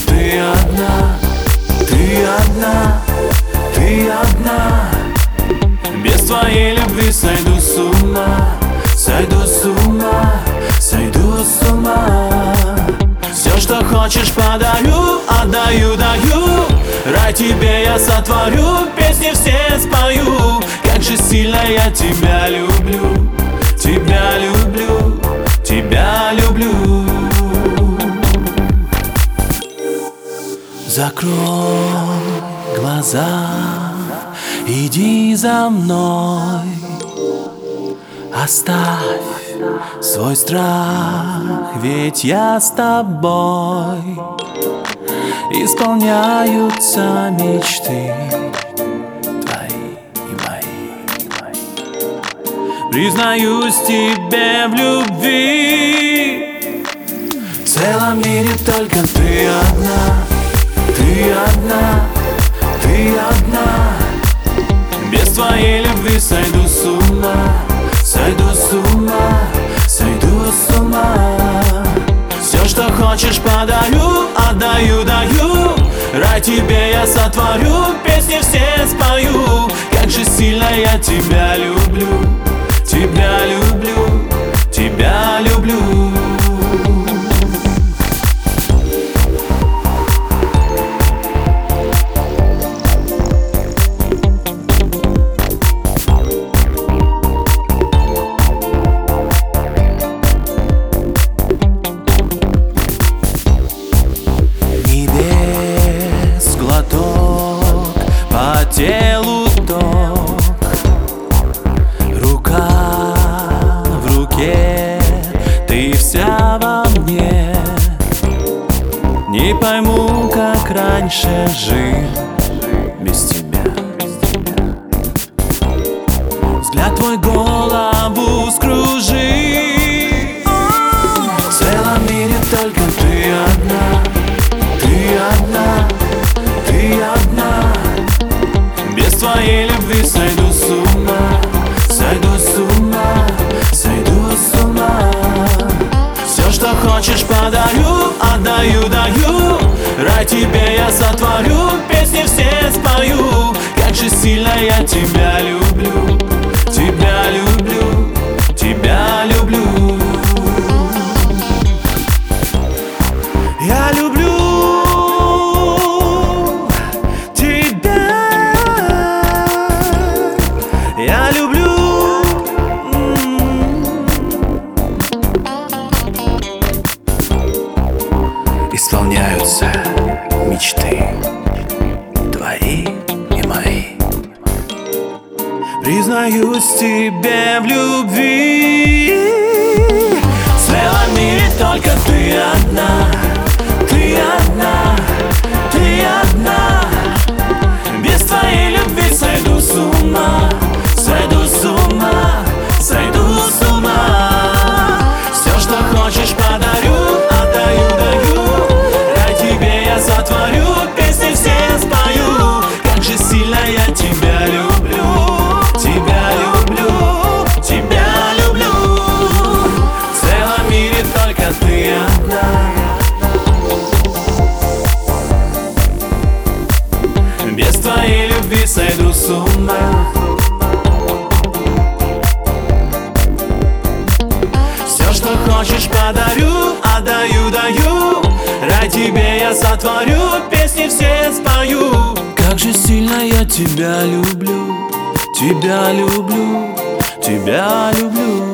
ты одна, ты одна, ты одна. Без твоей любви сойду с ума, сойду с ума, сойду с ума. Все, что хочешь, подарю, отдаю, даю. Рай тебе я сотворю, песни все спою. Как же сильно я тебя люблю, тебя люблю, тебя люблю. Закрой глаза, иди за мной. Оставь свой страх, ведь я с тобой. Исполняются мечты твои и мои. Признаюсь тебе в любви. В целом мире только ты одна, ты одна, ты одна. Без твоей любви сойду с ума, сойду с ума, сойду с ума. Все, что хочешь, подарю, отдаю, даю. Рай тебе я сотворю, песни все спою. Как же сильно я тебя люблю, тебя люблю, тебя люблю. По телу ток, рука в руке, ты вся во мне. Не пойму, как раньше жил без тебя. Взгляд твой голову скружит. В целом мире только ты одна, ты одна, ты одна. Без твоей любви сойду с ума, сойду с ума, сойду с ума. Все, что хочешь, подарю, отдаю, даю. Рай тебе я сотворю, песни все спою. Как же сильно я тебя люблю, тебя люблю, тебя люблю. Я люблю тебя, я люблю. Исполняются мечты твои и мои. Признаюсь тебе в любви. В целом мире только ты одна, ты одна, ты одна. Без твоей любви сойду с ума, сойду с ума, сойду с ума. Все, что хочешь, подарю, отдаю, даю. Рай тебе я сотворю, песни все спою. Как же сильно я тебя люблю, тебя люблю, тебя люблю. В целом мире только ты одна. Без твоей любви сойду с ума. Все, что хочешь, подарю, отдаю, даю. Рай тебе я сотворю, песни все спою. Как же сильно я тебя люблю, тебя люблю, тебя люблю.